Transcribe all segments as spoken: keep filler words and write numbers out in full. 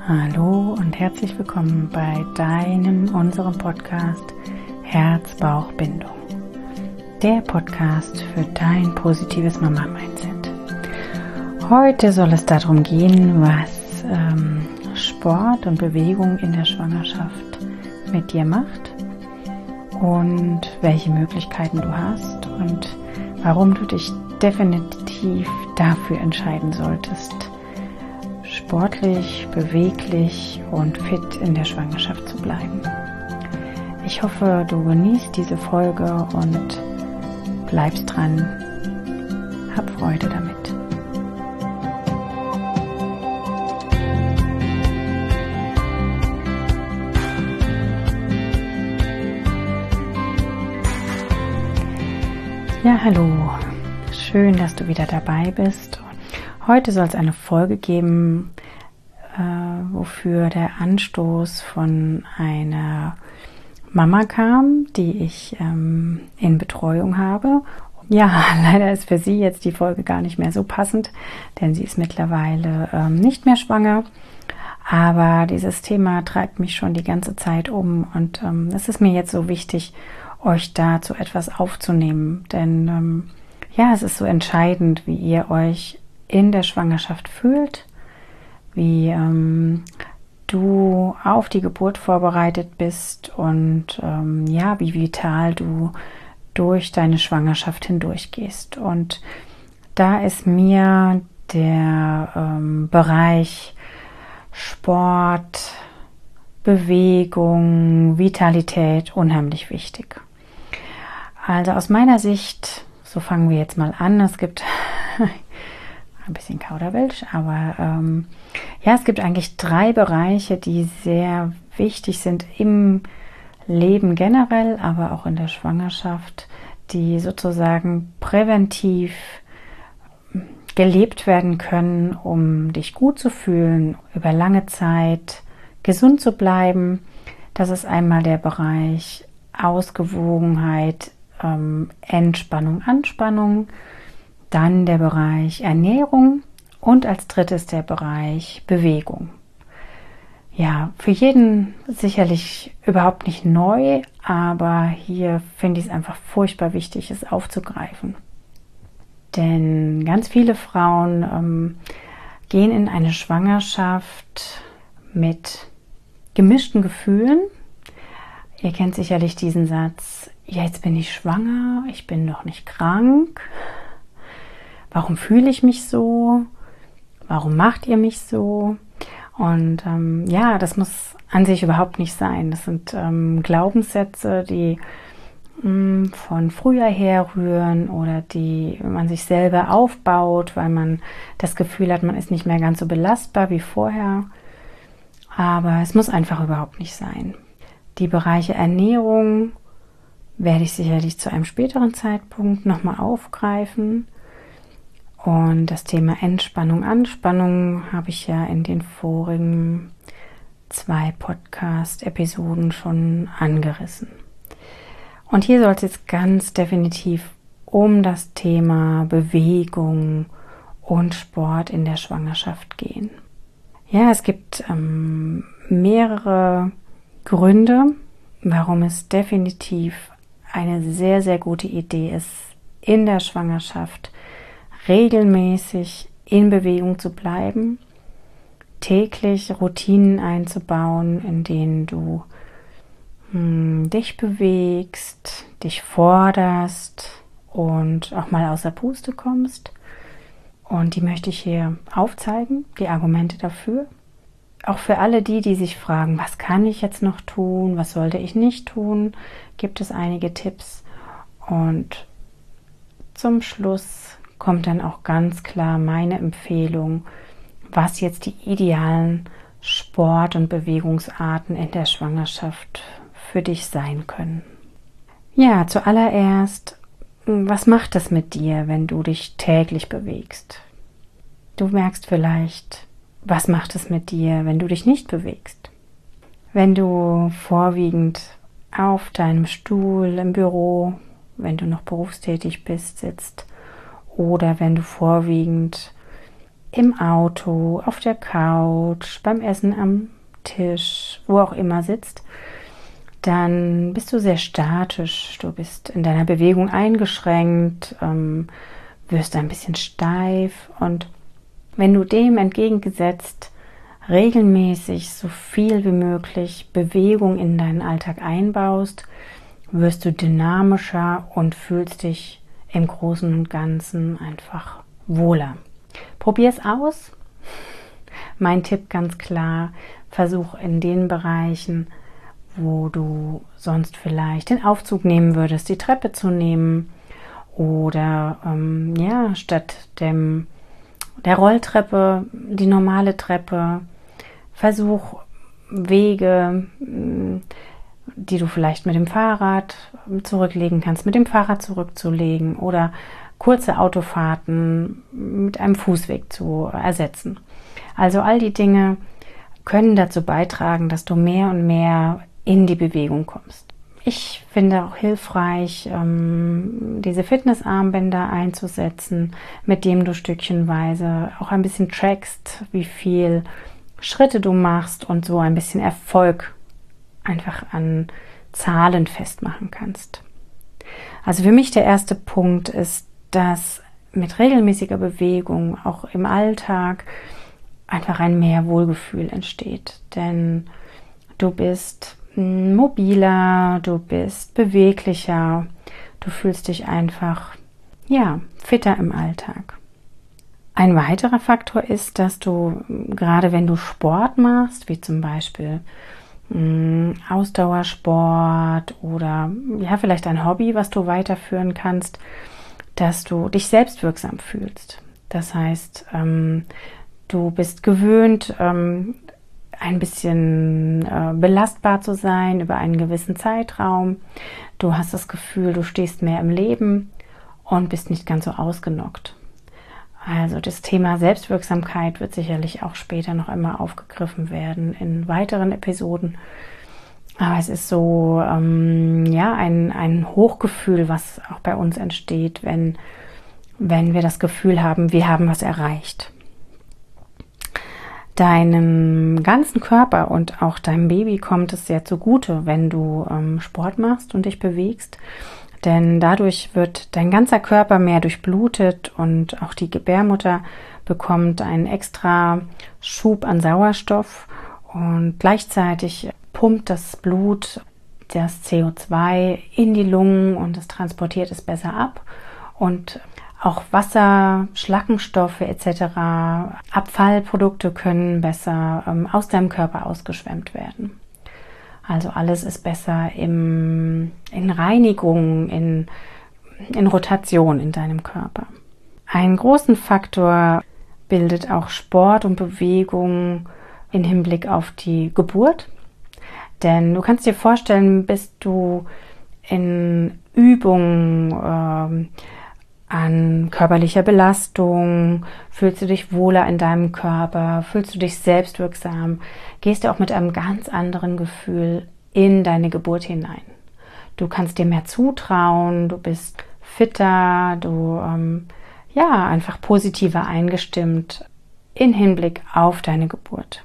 Hallo und herzlich willkommen bei deinem, unserem Podcast Herz-Bauch-Bindung. Der Podcast für dein positives Mama-Mindset. Heute soll es darum gehen, was ähm, Sport und Bewegung in der Schwangerschaft mit dir macht und welche Möglichkeiten du hast und warum du dich definitiv dafür entscheiden solltest, sportlich, beweglich und fit in der Schwangerschaft zu bleiben. Ich hoffe, du genießt diese Folge und bleibst dran. Hab Freude damit. Ja, hallo. Schön, dass du wieder dabei bist. Heute soll es eine Folge geben, äh, wofür der Anstoß von einer Mama kam, die ich ähm, in Betreuung habe. Ja, leider ist für sie jetzt die Folge gar nicht mehr so passend, denn sie ist mittlerweile ähm, nicht mehr schwanger. Aber dieses Thema treibt mich schon die ganze Zeit um und ähm, es ist mir jetzt so wichtig, euch dazu etwas aufzunehmen. Denn ähm, ja, es ist so entscheidend, wie ihr euch in der Schwangerschaft fühlt, wie ähm, du auf die Geburt vorbereitet bist und ähm, ja, wie vital du durch deine Schwangerschaft hindurchgehst. Und da ist mir der ähm, Bereich Sport, Bewegung, Vitalität unheimlich wichtig. Also aus meiner Sicht, so fangen wir jetzt mal an, es gibt ein bisschen Kauderwelsch, aber ähm, ja, es gibt eigentlich drei Bereiche, die sehr wichtig sind im Leben generell, aber auch in der Schwangerschaft, die sozusagen präventiv gelebt werden können, um dich gut zu fühlen, über lange Zeit gesund zu bleiben. Das ist einmal der Bereich Ausgewogenheit, ähm, Entspannung, Anspannung. Dann der Bereich Ernährung und als drittes der Bereich Bewegung. Ja, für jeden sicherlich überhaupt nicht neu, aber hier finde ich es einfach furchtbar wichtig, es aufzugreifen. Denn ganz viele Frauen ähm, gehen in eine Schwangerschaft mit gemischten Gefühlen. Ihr kennt sicherlich diesen Satz, ja, jetzt bin ich schwanger, ich bin noch nicht krank. Warum fühle ich mich so? Warum macht ihr mich so? Und ähm, ja, das muss an sich überhaupt nicht sein. Das sind ähm, Glaubenssätze, die mh, von früher herrühren oder die man sich selber aufbaut, weil man das Gefühl hat, man ist nicht mehr ganz so belastbar wie vorher. Aber es muss einfach überhaupt nicht sein. Die Bereiche Ernährung werde ich sicherlich zu einem späteren Zeitpunkt nochmal aufgreifen. Und das Thema Entspannung, Anspannung habe ich ja in den vorigen zwei Podcast-Episoden schon angerissen. Und hier soll es jetzt ganz definitiv um das Thema Bewegung und Sport in der Schwangerschaft gehen. Ja, es gibt ähm, mehrere Gründe, warum es definitiv eine sehr, sehr gute Idee ist, in der Schwangerschaft regelmäßig in Bewegung zu bleiben, täglich Routinen einzubauen, in denen du mh, dich bewegst, dich forderst und auch mal außer Puste kommst. Und die möchte ich hier aufzeigen, die Argumente dafür. Auch für alle die, die sich fragen, was kann ich jetzt noch tun, was sollte ich nicht tun, gibt es einige Tipps. Und zum Schluss kommt dann auch ganz klar meine Empfehlung, was jetzt die idealen Sport- und Bewegungsarten in der Schwangerschaft für dich sein können. Ja, zuallererst, was macht das mit dir, wenn du dich täglich bewegst? Du merkst vielleicht, was macht es mit dir, wenn du dich nicht bewegst? Wenn du vorwiegend auf deinem Stuhl im Büro, wenn du noch berufstätig bist, sitzt, oder wenn du vorwiegend im Auto, auf der Couch, beim Essen am Tisch, wo auch immer sitzt, dann bist du sehr statisch. Du bist in deiner Bewegung eingeschränkt, ähm, wirst ein bisschen steif. Und wenn du dem entgegengesetzt regelmäßig so viel wie möglich Bewegung in deinen Alltag einbaust, wirst du dynamischer und fühlst dich im Großen und Ganzen einfach wohler. Probier es aus. Mein Tipp ganz klar, versuch in den Bereichen, wo du sonst vielleicht den Aufzug nehmen würdest, die Treppe zu nehmen oder ähm, ja, statt dem, der Rolltreppe die normale Treppe. Versuch Wege, die du vielleicht mit dem Fahrrad zurücklegen kannst, mit dem Fahrrad zurückzulegen oder kurze Autofahrten mit einem Fußweg zu ersetzen. Also all die Dinge können dazu beitragen, dass du mehr und mehr in die Bewegung kommst. Ich finde auch hilfreich, diese Fitnessarmbänder einzusetzen, mit dem du stückchenweise auch ein bisschen trackst, wie viel Schritte du machst und so ein bisschen Erfolg einfach an Zahlen festmachen kannst. Also für mich der erste Punkt ist, dass mit regelmäßiger Bewegung auch im Alltag einfach ein mehr Wohlgefühl entsteht. Denn du bist mobiler, du bist beweglicher, du fühlst dich einfach, ja, fitter im Alltag. Ein weiterer Faktor ist, dass du, gerade wenn du Sport machst, wie zum Beispiel mh, Ausdauersport oder ja, vielleicht ein Hobby, was du weiterführen kannst, dass du dich selbstwirksam fühlst. Das heißt, ähm, du bist gewöhnt, ähm, ein bisschen äh, belastbar zu sein über einen gewissen Zeitraum. Du hast das Gefühl, du stehst mehr im Leben und bist nicht ganz so ausgenockt. Also das Thema Selbstwirksamkeit wird sicherlich auch später noch immer aufgegriffen werden in weiteren Episoden. Aber es ist so ähm, ja ein, ein Hochgefühl, was auch bei uns entsteht, wenn, wenn wir das Gefühl haben, wir haben was erreicht. Deinem ganzen Körper und auch deinem Baby kommt es sehr zugute, wenn du ähm, Sport machst und dich bewegst. Denn dadurch wird dein ganzer Körper mehr durchblutet und auch die Gebärmutter bekommt einen extra Schub an Sauerstoff und gleichzeitig pumpt das Blut das C O zwei in die Lungen und es transportiert es besser ab und auch Wasser, Schlackenstoffe et cetera, Abfallprodukte können besser ähm, aus deinem Körper ausgeschwemmt werden. Also alles ist besser im, in Reinigung, in, in Rotation in deinem Körper. Einen großen Faktor bildet auch Sport und Bewegung im Hinblick auf die Geburt. Denn du kannst dir vorstellen, bist du in Übungen ähm, an körperlicher Belastung, fühlst du dich wohler in deinem Körper, fühlst du dich selbstwirksam, gehst du auch mit einem ganz anderen Gefühl in deine Geburt hinein. Du kannst dir mehr zutrauen, du bist fitter, du ähm, ja einfach positiver eingestimmt in Hinblick auf deine Geburt.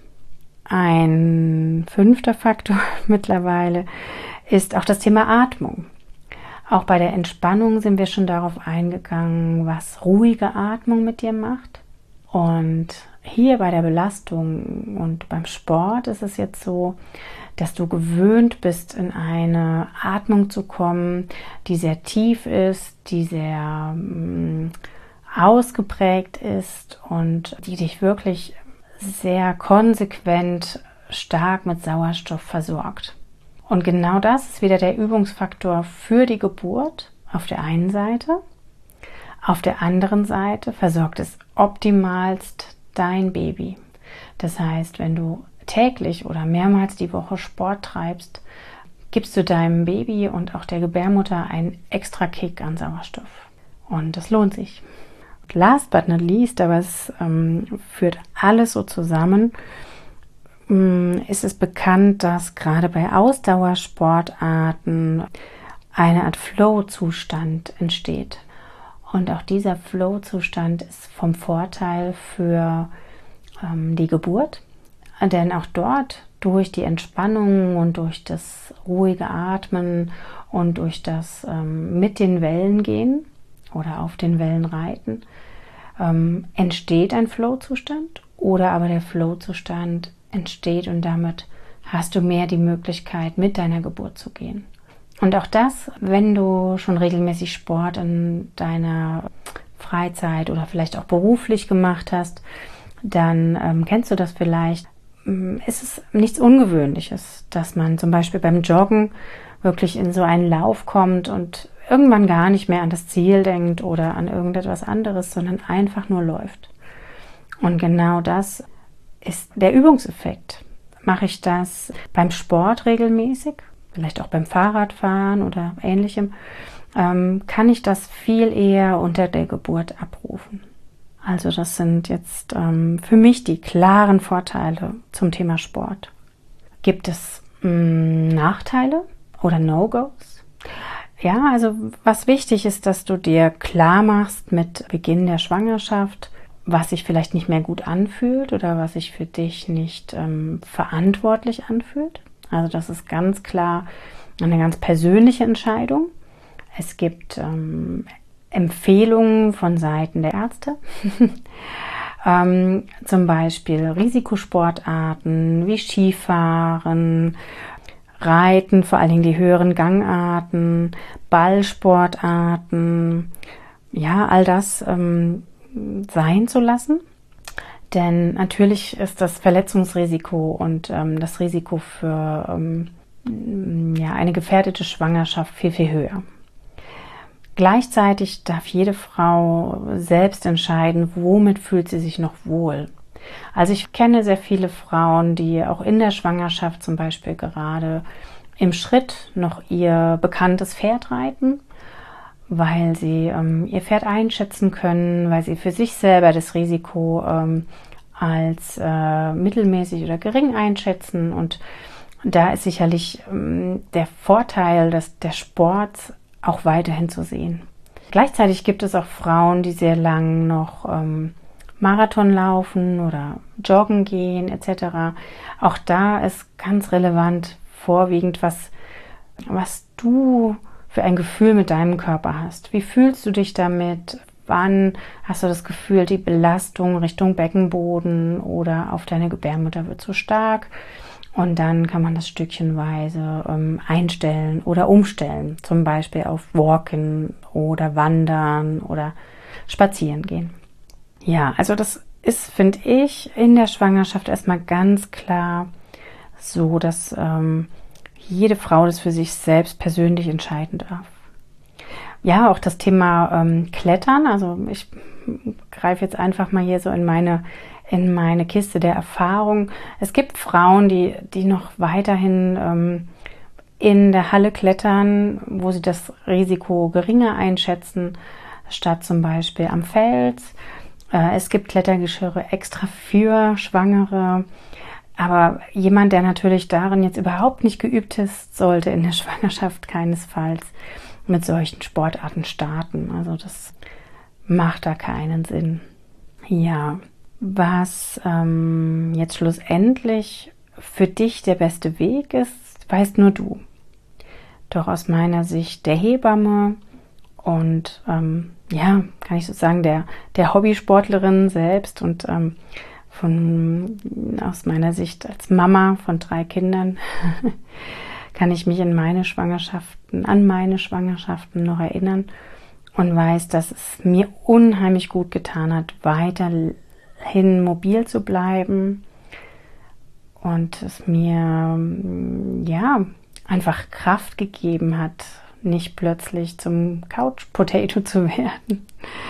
Ein fünfter Faktor mittlerweile ist auch das Thema Atmung. Auch bei der Entspannung sind wir schon darauf eingegangen, was ruhige Atmung mit dir macht. Und hier bei der Belastung und beim Sport ist es jetzt so, dass du gewöhnt bist, in eine Atmung zu kommen, die sehr tief ist, die sehr mh, ausgeprägt ist und die dich wirklich sehr konsequent stark mit Sauerstoff versorgt. Und genau das ist wieder der Übungsfaktor für die Geburt auf der einen Seite. Auf der anderen Seite versorgt es optimalst dein Baby. Das heißt, wenn du täglich oder mehrmals die Woche Sport treibst, gibst du deinem Baby und auch der Gebärmutter einen extra Kick an Sauerstoff. Und das lohnt sich. Last but not least, aber es ähm, führt alles so zusammen, ist es bekannt, dass gerade bei Ausdauersportarten eine Art Flow-Zustand entsteht. Und auch dieser Flow-Zustand ist vom Vorteil für ähm, die Geburt, denn auch dort durch die Entspannung und durch das ruhige Atmen und durch das ähm, mit den Wellen gehen oder auf den Wellen reiten, ähm, entsteht ein Flow-Zustand, oder aber der Flow-Zustand entsteht und damit hast du mehr die Möglichkeit, mit deiner Geburt zu gehen. Und auch das, wenn du schon regelmäßig Sport in deiner Freizeit oder vielleicht auch beruflich gemacht hast, dann ähm, kennst du das vielleicht. Ähm, ist es nichts Ungewöhnliches, dass man zum Beispiel beim Joggen wirklich in so einen Lauf kommt und irgendwann gar nicht mehr an das Ziel denkt oder an irgendetwas anderes, sondern einfach nur läuft. Und genau das ist der Übungseffekt. Mache ich das beim Sport regelmäßig, vielleicht auch beim Fahrradfahren oder Ähnlichem, ähm, kann ich das viel eher unter der Geburt abrufen. Also das sind jetzt ähm, für mich die klaren Vorteile zum Thema Sport. Gibt es mh, Nachteile oder No-Gos? Ja, also was wichtig ist, dass du dir klar machst mit Beginn der Schwangerschaft, was sich vielleicht nicht mehr gut anfühlt oder was sich für dich nicht ähm, verantwortlich anfühlt. Also das ist ganz klar eine ganz persönliche Entscheidung. Es gibt ähm, Empfehlungen von Seiten der Ärzte, ähm, zum Beispiel Risikosportarten wie Skifahren, Reiten, vor allen Dingen die höheren Gangarten, Ballsportarten, ja, all das ähm, sein zu lassen. Denn natürlich ist das Verletzungsrisiko und ähm, das Risiko für ähm, ja, eine gefährdete Schwangerschaft viel, viel höher. Gleichzeitig darf jede Frau selbst entscheiden, womit fühlt sie sich noch wohl. Also ich kenne sehr viele Frauen, die auch in der Schwangerschaft zum Beispiel gerade im Schritt noch ihr bekanntes Pferd reiten, weil sie ähm, ihr Pferd einschätzen können, weil sie für sich selber das Risiko ähm, als äh, mittelmäßig oder gering einschätzen. Und da ist sicherlich ähm, der Vorteil des, der Sports auch weiterhin zu sehen. Gleichzeitig gibt es auch Frauen, die sehr lang noch ähm, Marathon laufen oder joggen gehen et cetera. Auch da ist ganz relevant vorwiegend, was, was du für ein Gefühl mit deinem Körper hast. Wie fühlst du dich damit? Wann hast du das Gefühl, die Belastung Richtung Beckenboden oder auf deine Gebärmutter wird zu stark? Und dann kann man das stückchenweise ähm, einstellen oder umstellen, zum Beispiel auf Walken oder Wandern oder Spazieren gehen. Ja, also das ist, finde ich, in der Schwangerschaft erstmal ganz klar so, dass ähm, jede Frau das für sich selbst persönlich entscheiden darf. Ja, auch das Thema ähm, Klettern, also ich greife jetzt einfach mal hier so in meine in meine Kiste der Erfahrung. Es gibt Frauen, die, die noch weiterhin ähm, in der Halle klettern, wo sie das Risiko geringer einschätzen, statt zum Beispiel am Fels. Äh, es gibt Klettergeschirre extra für Schwangere. Aber jemand, der natürlich darin jetzt überhaupt nicht geübt ist, sollte in der Schwangerschaft keinesfalls mit solchen Sportarten starten. Also das macht da keinen Sinn. Ja, was ähm, jetzt schlussendlich für dich der beste Weg ist, weißt nur du. Doch aus meiner Sicht der Hebamme und ähm, ja, kann ich so sagen, der, der Hobbysportlerin selbst und ähm, von aus meiner Sicht als Mama von drei Kindern kann ich mich in meine Schwangerschaften, an meine Schwangerschaften noch erinnern und weiß, dass es mir unheimlich gut getan hat, weiterhin mobil zu bleiben und es mir ja einfach Kraft gegeben hat, nicht plötzlich zum Couch Potato zu werden.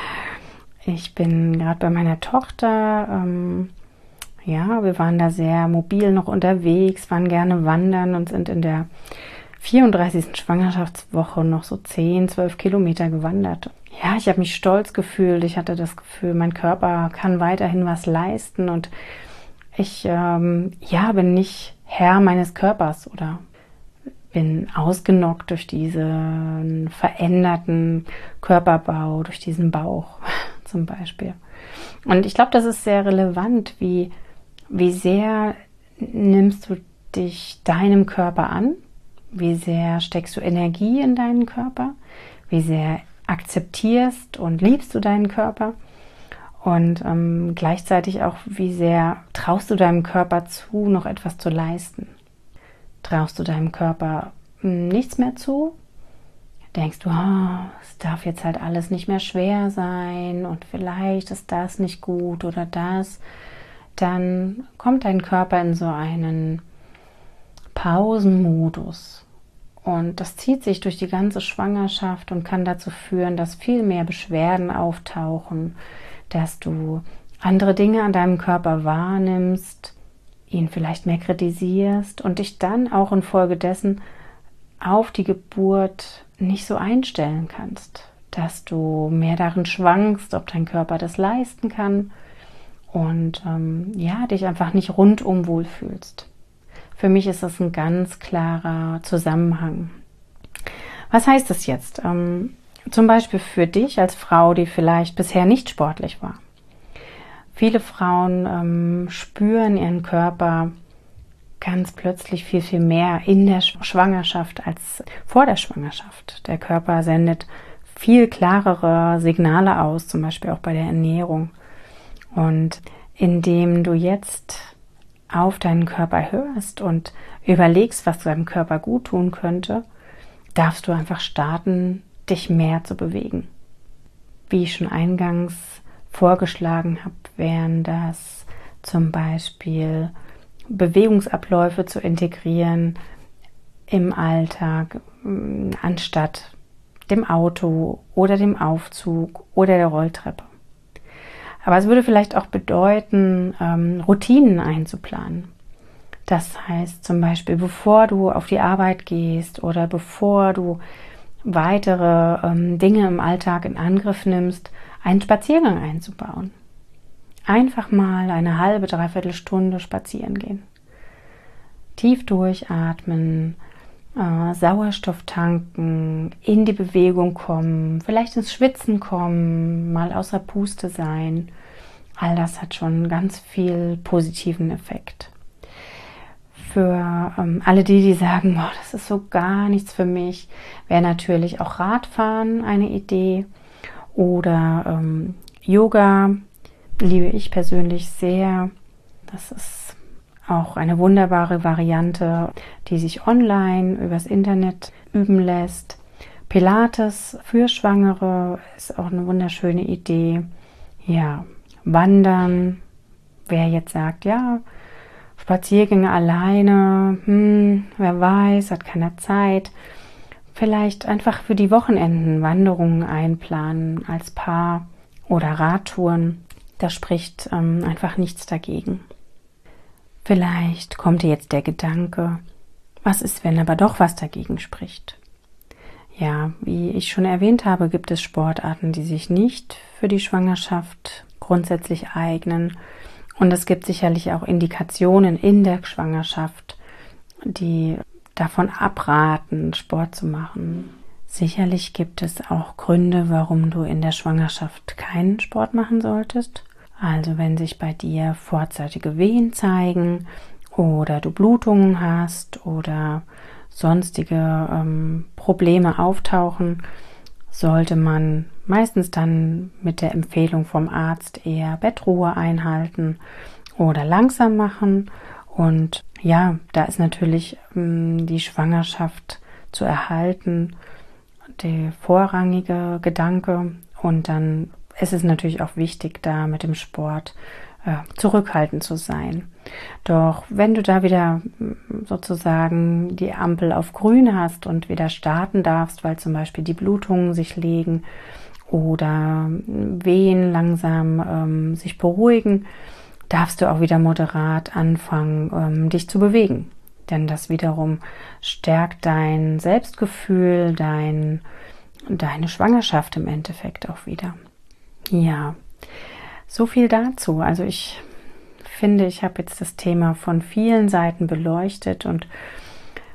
Ich bin gerade bei meiner Tochter, ähm, ja, wir waren da sehr mobil noch unterwegs, waren gerne wandern und sind in der vierunddreißigsten Schwangerschaftswoche noch so zehn, zwölf Kilometer gewandert. Ja, ich habe mich stolz gefühlt. Ich hatte das Gefühl, mein Körper kann weiterhin was leisten und ich ähm, ja, bin nicht Herr meines Körpers oder bin ausgenockt durch diesen veränderten Körperbau, durch diesen Bauch zum Beispiel. Und ich glaube, das ist sehr relevant, wie, wie sehr nimmst du dich deinem Körper an, wie sehr steckst du Energie in deinen Körper, wie sehr akzeptierst und liebst du deinen Körper und ähm, gleichzeitig auch, wie sehr traust du deinem Körper zu, noch etwas zu leisten. Traust du deinem Körper nichts mehr zu? Denkst du, oh, es darf jetzt halt alles nicht mehr schwer sein und vielleicht ist das nicht gut oder das, dann kommt dein Körper in so einen Pausenmodus. Und das zieht sich durch die ganze Schwangerschaft und kann dazu führen, dass viel mehr Beschwerden auftauchen, dass du andere Dinge an deinem Körper wahrnimmst, ihn vielleicht mehr kritisierst und dich dann auch infolgedessen auf die Geburt nicht so einstellen kannst, dass du mehr darin schwankst, ob dein Körper das leisten kann und ähm, ja, dich einfach nicht rundum wohlfühlst. Für mich ist das ein ganz klarer Zusammenhang. Was heißt das jetzt? Ähm, zum Beispiel für dich als Frau, die vielleicht bisher nicht sportlich war. Viele Frauen ähm, spüren ihren Körper ganz plötzlich viel, viel mehr in der Schwangerschaft als vor der Schwangerschaft. Der Körper sendet viel klarere Signale aus, zum Beispiel auch bei der Ernährung. Und indem du jetzt auf deinen Körper hörst und überlegst, was deinem Körper gut tun könnte, darfst du einfach starten, dich mehr zu bewegen. Wie ich schon eingangs vorgeschlagen habe, wären das zum Beispiel Bewegungsabläufe zu integrieren im Alltag, anstatt dem Auto oder dem Aufzug oder der Rolltreppe. Aber es würde vielleicht auch bedeuten, ähm, Routinen einzuplanen. Das heißt zum Beispiel, bevor du auf die Arbeit gehst oder bevor du weitere ähm, Dinge im Alltag in Angriff nimmst, einen Spaziergang einzubauen. Einfach mal eine halbe, dreiviertel Stunde spazieren gehen. Tief durchatmen, äh, Sauerstoff tanken, in die Bewegung kommen, vielleicht ins Schwitzen kommen, mal außer Puste sein. All das hat schon ganz viel positiven Effekt. Für ähm, alle die, die sagen, oh, das ist so gar nichts für mich, wäre natürlich auch Radfahren eine Idee oder ähm, Yoga, liebe ich persönlich sehr. Das ist auch eine wunderbare Variante, die sich online übers Internet üben lässt. Pilates für Schwangere ist auch eine wunderschöne Idee. Ja, Wandern. Wer jetzt sagt, ja, Spaziergänge alleine, hm, wer weiß, hat keine Zeit. Vielleicht einfach für die Wochenenden Wanderungen einplanen als Paar oder Radtouren. Da spricht ähm, einfach nichts dagegen. Vielleicht kommt dir jetzt der Gedanke, was ist, wenn aber doch was dagegen spricht? Ja, wie ich schon erwähnt habe, gibt es Sportarten, die sich nicht für die Schwangerschaft grundsätzlich eignen. Und es gibt sicherlich auch Indikationen in der Schwangerschaft, die davon abraten, Sport zu machen. Sicherlich gibt es auch Gründe, warum du in der Schwangerschaft keinen Sport machen solltest. Also wenn sich bei dir vorzeitige Wehen zeigen oder du Blutungen hast oder sonstige ähm, Probleme auftauchen, sollte man meistens dann mit der Empfehlung vom Arzt eher Bettruhe einhalten oder langsam machen. Und ja, da ist natürlich ähm, die Schwangerschaft zu erhalten, der vorrangige Gedanke. Und dann ist es natürlich auch wichtig, da mit dem Sport äh, zurückhaltend zu sein. Doch wenn du da wieder sozusagen die Ampel auf grün hast und wieder starten darfst, weil zum Beispiel die Blutungen sich legen oder Wehen langsam ähm, sich beruhigen, darfst du auch wieder moderat anfangen, ähm, dich zu bewegen. Denn das wiederum stärkt dein Selbstgefühl, dein, deine Schwangerschaft im Endeffekt auch wieder. Ja, so viel dazu. Also ich finde, ich habe jetzt das Thema von vielen Seiten beleuchtet und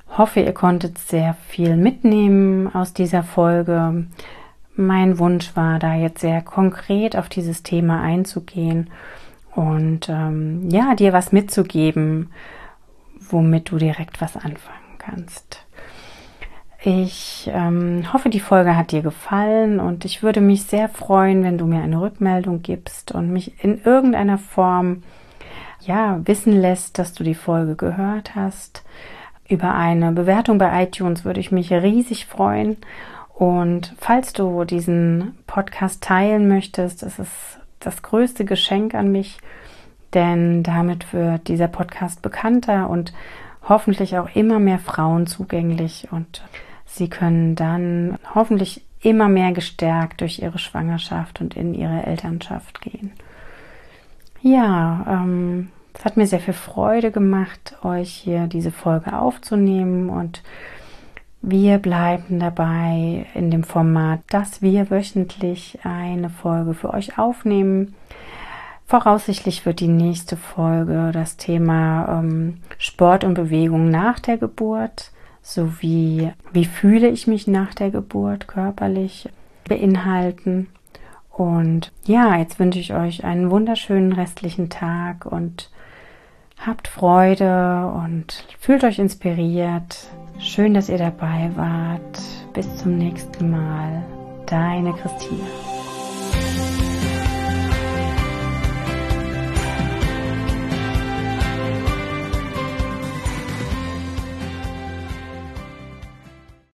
hoffe, ihr konntet sehr viel mitnehmen aus dieser Folge. Mein Wunsch war, da jetzt sehr konkret auf dieses Thema einzugehen und ähm, ja, dir was mitzugeben, womit du direkt was anfangen kannst. Ich ähm, hoffe, die Folge hat dir gefallen und ich würde mich sehr freuen, wenn du mir eine Rückmeldung gibst und mich in irgendeiner Form ja, wissen lässt, dass du die Folge gehört hast. Über eine Bewertung bei iTunes würde ich mich riesig freuen. Und falls du diesen Podcast teilen möchtest, ist es das größte Geschenk an mich, denn damit wird dieser Podcast bekannter und hoffentlich auch immer mehr Frauen zugänglich und sie können dann hoffentlich immer mehr gestärkt durch ihre Schwangerschaft und in ihre Elternschaft gehen. Ja, ähm, es hat mir sehr viel Freude gemacht, euch hier diese Folge aufzunehmen und wir bleiben dabei in dem Format, dass wir wöchentlich eine Folge für euch aufnehmen. Voraussichtlich wird die nächste Folge das Thema ähm, Sport und Bewegung nach der Geburt sowie wie fühle ich mich nach der Geburt körperlich beinhalten. Und ja, jetzt wünsche ich euch einen wunderschönen restlichen Tag und habt Freude und fühlt euch inspiriert. Schön, dass ihr dabei wart. Bis zum nächsten Mal. Deine Christina.